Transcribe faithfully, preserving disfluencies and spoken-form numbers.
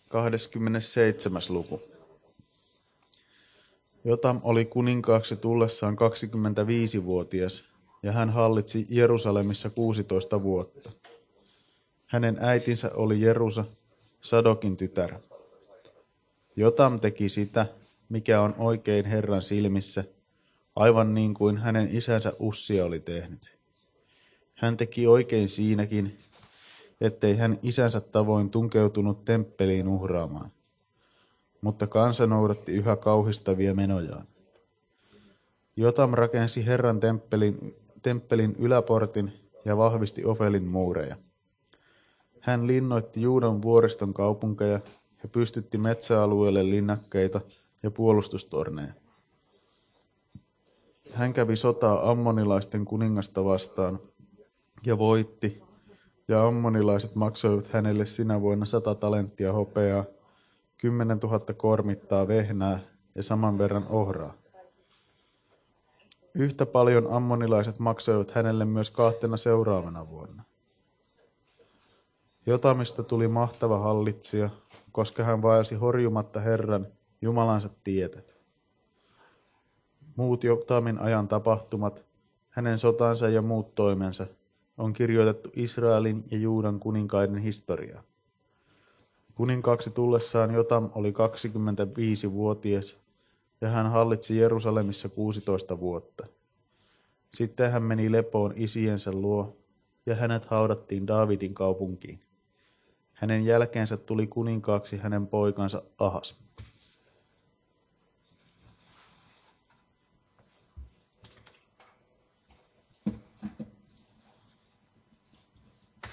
kahdeskymmenesseitsemäs luku. Jotam oli kuninkaaksi tullessaan kaksikymmentäviisivuotias, ja hän hallitsi Jerusalemissa kuusitoista vuotta. Hänen äitinsä oli Jerusa, Sadokin tytär. Jotam teki sitä, mikä on oikein Herran silmissä, aivan niin kuin hänen isänsä Ussia oli tehnyt. Hän teki oikein siinäkin, ettei hän isänsä tavoin tunkeutunut temppeliin uhraamaan, mutta kansa noudatti yhä kauhistavia menojaan. Jotam rakensi Herran temppelin, temppelin yläportin ja vahvisti Ofelin muureja. Hän linnoitti Juudan vuoriston kaupunkeja ja pystytti metsäalueelle linnakkeita ja puolustustorneja. Hän kävi sotaa ammonilaisten kuningasta vastaan ja voitti, ja ammonilaiset maksoivat hänelle sinä vuonna sata talenttia hopeaa, kymmenen tuhatta kormittaa vehnää ja saman verran ohraa. Yhtä paljon ammonilaiset maksoivat hänelle myös kahtena seuraavana vuonna. Jotamista tuli mahtava hallitsija, koska hän vaelsi horjumatta Herran, Jumalansa tietä. Muut Jotamin ajan tapahtumat, hänen sotansa ja muut toimensa, on kirjoitettu Israelin ja Juudan kuninkaiden historiaa. Kuninkaaksi tullessaan Jotam oli kaksikymmentäviisivuotias, ja hän hallitsi Jerusalemissa kuusitoista vuotta. Sitten hän meni lepoon isiensä luo, ja hänet haudattiin Daavidin kaupunkiin. Hänen jälkeensä tuli kuninkaaksi hänen poikansa Ahas.